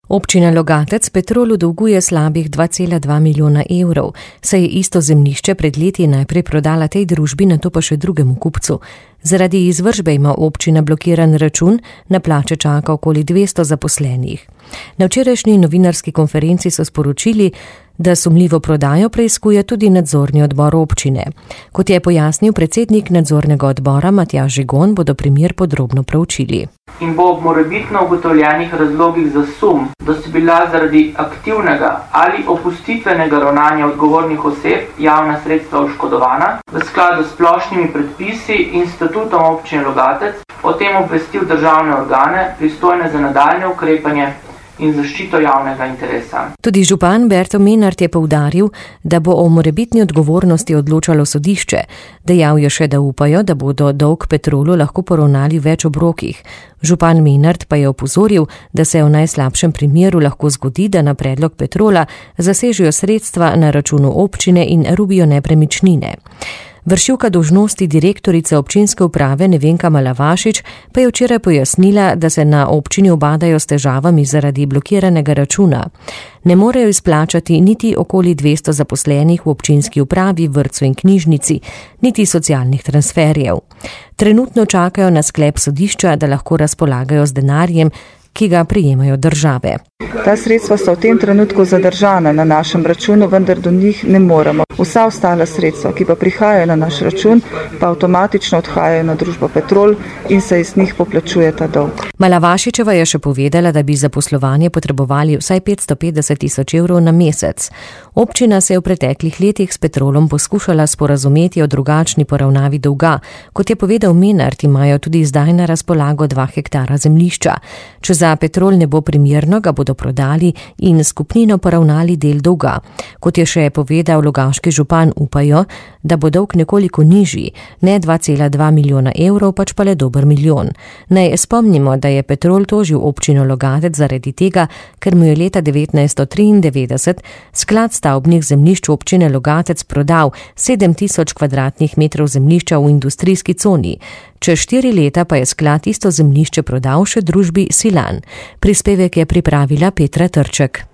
Občina Logatec Petrolu dolguje slabih 2,2 milijona evrov, saj je isto zemljišče pred leti najprej prodala tej družbi, nato pa še drugemu kupcu. Zaradi izvršbe ima občina blokiran račun, na plače čaka okoli 200 zaposlenih. Na včerajšnji novinarski konferenci so sporočili, da sumljivo prodajo preiskuje tudi nadzorni odbor občine. Kot je pojasnil predsednik nadzornega odbora Matjaž Žigon, bodo primer podrobno proučili. In bo ob morebitno ugotovljenih razlogih za sum, da so bila zaradi aktivnega ali opustitvenega ravnanja odgovornih oseb javna sredstva oškodovana, v skladu s splošnimi predpisi in statutom občine Logatec, o tem obvestil državne organe, pristojne za nadaljnje ukrepanje in zaščito javnega interesa. Tudi župan Berto Menart je poudaril, da bo o morebitni odgovornosti odločalo sodišče. Dejal je še, da upajo, da bodo dolg Petrolu lahko poravnali več obrokih. Župan Menart pa je opozoril, da se v najslabšem primeru lahko zgodi, da na predlog Petrola zasežejo sredstva na računu občine in rubijo nepremičnine. Vršilka dolžnosti direktorice občinske uprave Nevenka Malavašič pa je včeraj pojasnila, da se na občini ubadajo s težavami zaradi blokiranega računa. Ne morejo izplačati niti okoli 200 zaposlenih v občinski upravi, vrtcu in knjižnici, niti socialnih transferjev. Trenutno čakajo na sklep sodišča, da lahko razpolagajo z denarjem, ki ga prejemajo države. Ta sredstva so v tem trenutku zadržana na našem računu, vendar do njih ne moremo. Vsa ostala sredstva, ki pa prihajajo na naš račun, pa avtomatično odhajajo na družbo Petrol in se iz njih poplačuje ta dolg. Malavašičeva je še povedala, da bi za poslovanje potrebovali vsaj 550 tisoč evrov na mesec. Občina se je v preteklih letih s Petrolom poskušala sporazumeti o drugačni poravnavi dolga. Kot je povedal Menart, imajo tudi zdaj na razpolago 2 hektara zemljišča. Če za Petrol ne bo primerno, ga bodo prodali in skupnino poravnali del dolga. Kot je še povedal logaški župan, upajo, da bo dolg nekoliko nižji, ne 2,2 milijona evrov, pač pa le dober milijon. Naj spomnimo, da je Petrol tožil občino Logatec zaradi tega, ker mu je leta 1993 sklad stavbnih zemljišč občine Logatec prodal 7000 kvadratnih metrov zemljišča v industrijski coni. Čez 4 leta pa je sklad isto zemljišče prodal še družbi Silan. Prispevek je pripravila Petra Trček.